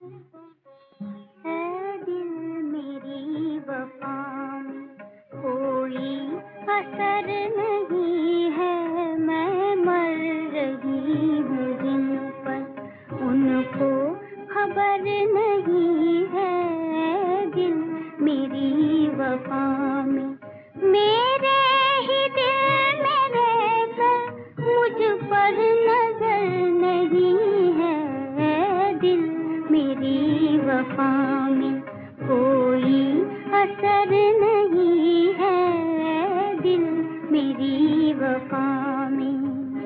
है दिल मेरी वफा में कोई असर नहीं है, मैं मर रही हूँ जिन पर उनको खबर नहीं है। दिल मेरी वफा में मेरे ही दिल में रहकर मुझ पर नजर नहीं है। दिल मेरी वफा में कोई असर नहीं है, दिल मेरी वफा में।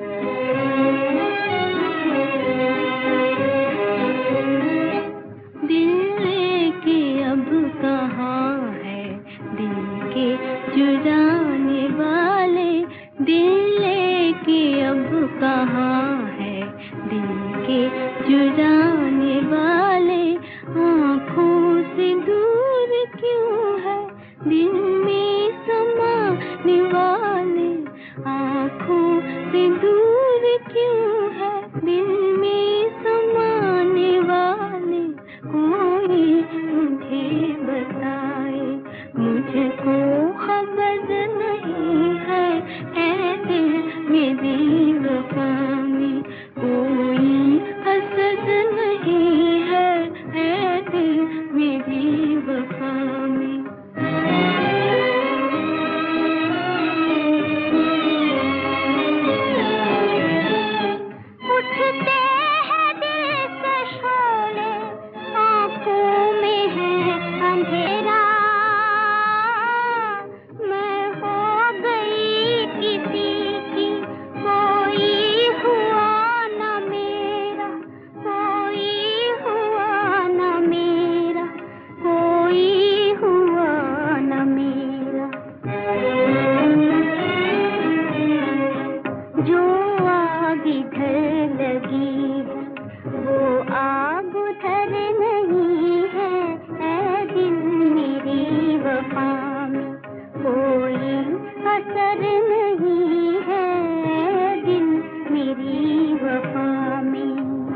दिल के अब कहाँ है दिल के चुराने वाले, दिल के अब कहाँ है दिल के चुराने वाले। आँखों से दूर क्यों है दिल में समाने वाले, आँखों से दूर क्यों है दिल में समाने वाले। कोई मुझे बताए, मुझको खबर नहीं है, ऐ दिल मेरी वफा में कोई हसद नहीं है, ऐ दिल मेरी वफा में। उठते हैं दिल से शोले, आँखों में है अंधेरा। मैं हो गई किसी की, कोई हुआ न मेरा, कोई हुआ न मेरा, कोई हुआ न मेरा। जो आग इधर लगी है वो आग उधर नहीं है, ऐ दिल मेरी वफा में कोई असर नहीं है, दिल मेरी वफा में।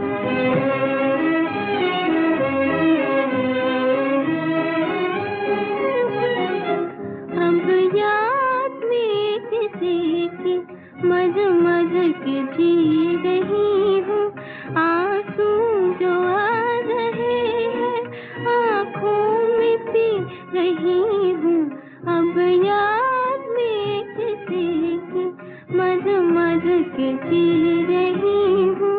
अब याद में किसी की मज मज के जी रही हूँ, आंसू जो आ रहे हैं आँखों में पी रही हूँ। अब याद में किसी की मज मज के जी रही हूँ।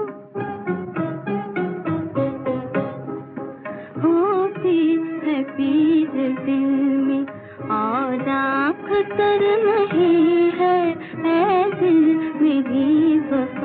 होती है पीर दिल में और आँख तर नहीं है, ऐ दिल मेरी वफा